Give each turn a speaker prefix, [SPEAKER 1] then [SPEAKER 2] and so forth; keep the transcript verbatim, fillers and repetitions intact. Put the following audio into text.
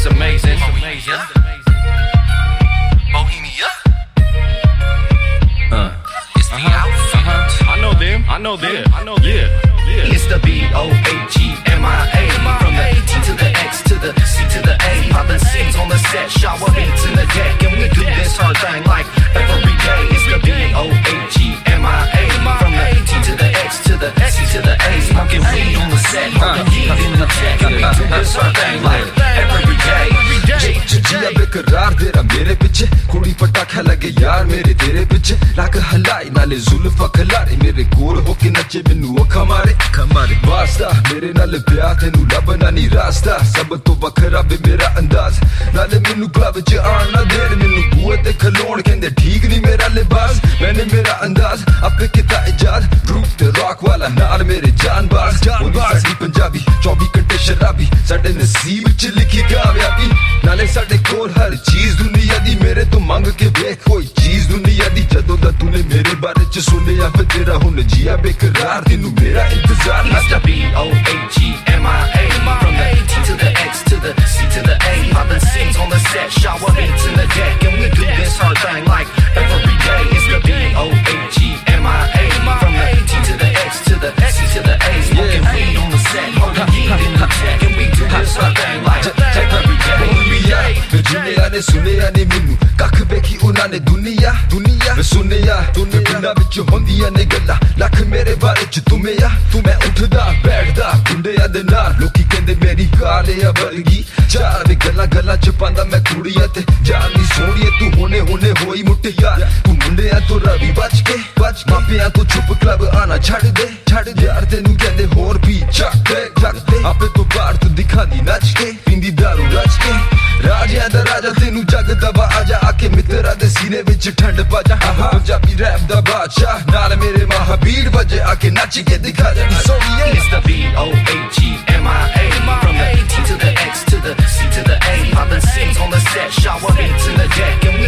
[SPEAKER 1] It's amazing. It's amazing.
[SPEAKER 2] Bohemia.
[SPEAKER 1] Uh.
[SPEAKER 2] It's the
[SPEAKER 1] Uh-huh.
[SPEAKER 2] outfit.
[SPEAKER 1] Uh-huh. I know them. I know them. I know them. Yeah.
[SPEAKER 2] It's the B O H E M I A. From the T to the X to the C to the A. Poppin' scenes on the set, shower beats in the deck, and we do this hard thing like every day. It's the B O H E M I A. From the T to the X to the C to the A. Smoking weed on the set, holding heat in the deck, and we do this hard thing like every day.
[SPEAKER 3] जिया बेकरार तेरा मेरे पीछे कुड़ी पटाखा लगे यार मेरे तेरे पीछे लाख हलाई नाले जुल्फा खलारे मेरे कोल होके नचे मैनू अखा मारे अखा मारे वास्ता मेरे नाल प्यार तेनू लभना नहीं रास्ता सब तो वखरा वे मेरा अंदाज नाले मैनू क्लब च आना देर मैनू बुए ते खलोण कहंदे ठीक नहीं मेरा लिबास मैंने मेरा अंदाज आपे किता इजाद रूप ते रॉक वाला नाल मेरे जानबाज जानबाज पंजाबी चौबीस घंटे शराबी साडे नसीब च लिखी कामयाबी नाले साडे कोल हर चीज दुनिया दी मेरे तो मंग के वेख कोई चीज दुनिया दी जदों दा तूने मेरे बारे च सुनिया फिर तेरा हुन जिया बेकरार तेनू मेरा इंतजार
[SPEAKER 2] It's the B O H E M I A. From the T to the X to the C to the A. Poppin' scenes on the set, shower beats in the deck, and we do this hard thing like every day. It's the B O H E M I A. From the T to the X to the C to the A. Smoking weed on the set, holding heat in the deck, and we do this hard thing like every day.
[SPEAKER 3] दुनिया ने सुनिया ने मैनू कख वेखी उन्हां ने दुनिया दुनिया सुनिया दुनिया विच होंदियां ने गल्लां लख मेरे बारे च तुमेया तू मैं उठदा बैठदा गुंडियां दे नाल लोकी कहंदे मेरी कालिया वर्गी चार दी गल्लां गल्लां च पांदा मैं कुड़ियां ते जानी सोहणिए तू हुने हुने होई मुटिया तू मुंडियां तो रवि बच के बच मापियां तो चुप क्लब आना छड़ दे छड़ दे यार तेनू कहंदे होर भी चक दे चक दे आपे तो बाहर तू दिखांदी नच के पींदी दारू रच के राजा दा राजा तेनू जग दबा आजा आके मित्रा दे सीने विच ठंड पाजा पंजाबी रैप दा बादशाह नाल मेरे महावीर बजे आके नच के दिखा जा
[SPEAKER 2] It's the B O H E M I A. From the T to the X to the C to the A. Poppin' scenes on the set, shower beats in the deck, and we